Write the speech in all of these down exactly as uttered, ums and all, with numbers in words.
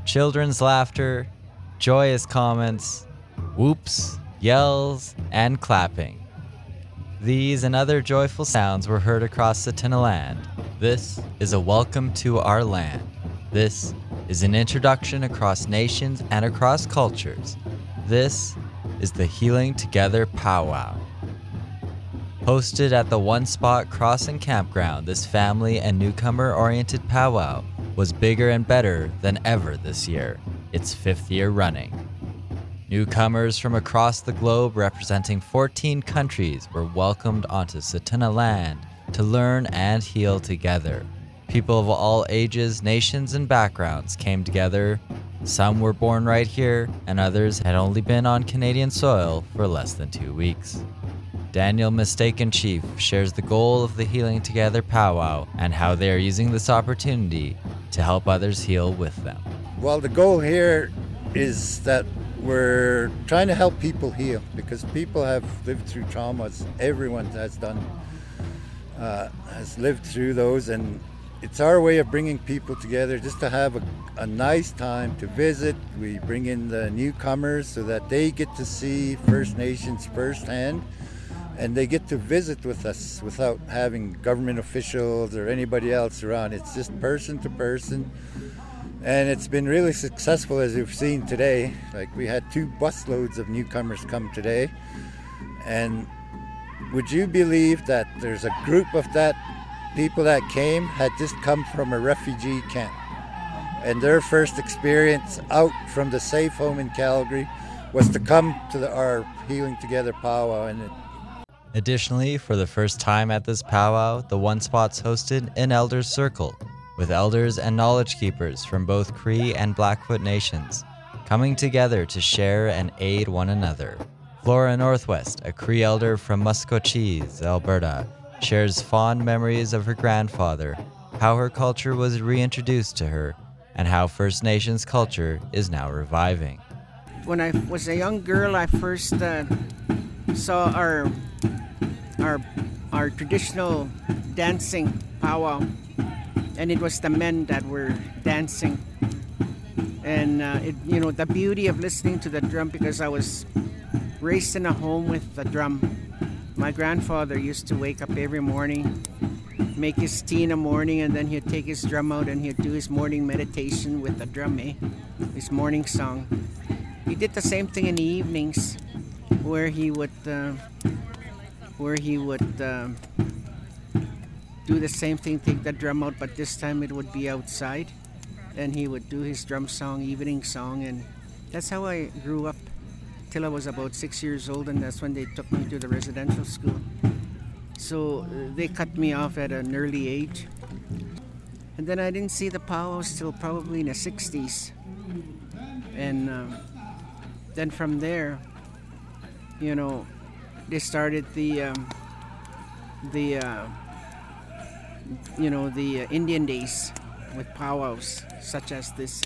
children's laughter, joyous comments, whoops, yells, and clapping. These and other joyful sounds were heard across Tsuut'ina land. This is a welcome to our land. This is an introduction across nations and across cultures. This is the Healing Together Powwow. Hosted at the One Spot Crossing Campground, this family and newcomer-oriented powwow was bigger and better than ever this year, its fifth year running. Newcomers from across the globe representing fourteen countries were welcomed onto Tsuut'ina land to learn and heal together. People of all ages, nations, and backgrounds came together. Some were born right here, and others had only been on Canadian soil for less than two weeks. Daniel Mistaken Chief shares the goal of the Healing Together powwow and how they are using this opportunity to help others heal with them. Well, the goal here is that we're trying to help people heal because people have lived through traumas. Everyone has done, uh, has lived through those, and it's our way of bringing people together just to have a, a nice time to visit. We bring in the newcomers so that they get to see First Nations firsthand, and they get to visit with us without having government officials or anybody else around. It's just person to person. And it's been really successful, as you've seen today. Like, we had two busloads of newcomers come today. And would you believe that there's a group of that people that came had just come from a refugee camp? And their first experience out from the safe home in Calgary was to come to the, our Healing Together powwow. And it, Additionally, for the first time at this powwow, the One Spot's hosted an Elders Circle, with elders and knowledge keepers from both Cree and Blackfoot nations, coming together to share and aid one another. Flora Northwest, a Cree elder from Muskocheese, Alberta, shares fond memories of her grandfather, how her culture was reintroduced to her, and how First Nations culture is now reviving. When I was a young girl, I first uh, saw our our our traditional dancing powwow, and it was the men that were dancing. And uh, it, you know, the beauty of listening to the drum, because I was raised in a home with the drum. My grandfather used to wake up every morning, make his tea in the morning, and then he'd take his drum out and he'd do his morning meditation with the drum, eh? His morning song. He did the same thing in the evenings, where he would uh, where he would uh, do the same thing, take the drum out, but this time it would be outside, and he would do his drum song, evening song, and that's how I grew up till I was about six years old, and that's when they took me to the residential school. So uh, they cut me off at an early age, and then I didn't see the powwows till probably in the sixties, and uh, then from there, you know, they started the um, the uh, you know the uh, Indian days with powwows such as this,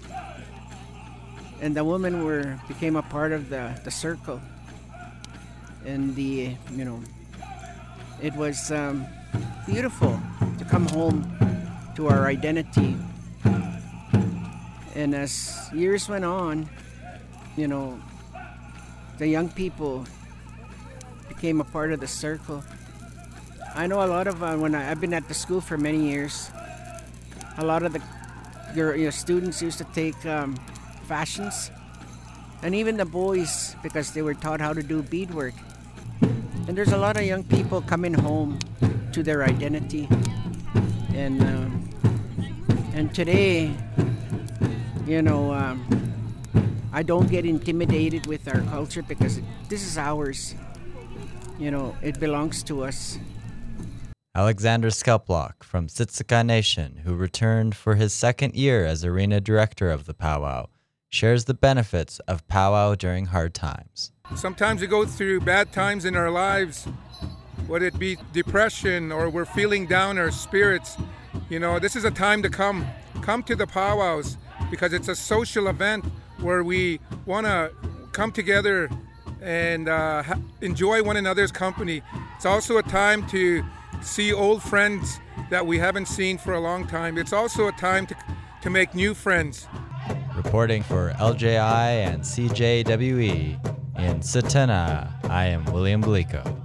and the women were became a part of the, the circle, and the you know it was um, beautiful to come home to our identity. And as years went on, you know, the young people became a part of the circle. I know a lot of uh, when I, I've been at the school for many years, a lot of the your, your students used to take um, fashions, and even the boys, because they were taught how to do beadwork. And there's a lot of young people coming home to their identity, and um, and today, you know, um, I don't get intimidated with our culture because it, this is ours. You know, it belongs to us. Alexander Skelplock from Siksika Nation, who returned for his second year as arena director of the powwow, shares the benefits of powwow during hard times. Sometimes we go through bad times in our lives, whether it be depression or we're feeling down our spirits. You know, this is a time to come. Come to the powwows because it's a social event where we want to come together and uh, ha- enjoy one another's company. It's also a time to see old friends that we haven't seen for a long time. It's also a time to to make new friends. Reporting for L J I and C J W E in Satana, I am William Belico.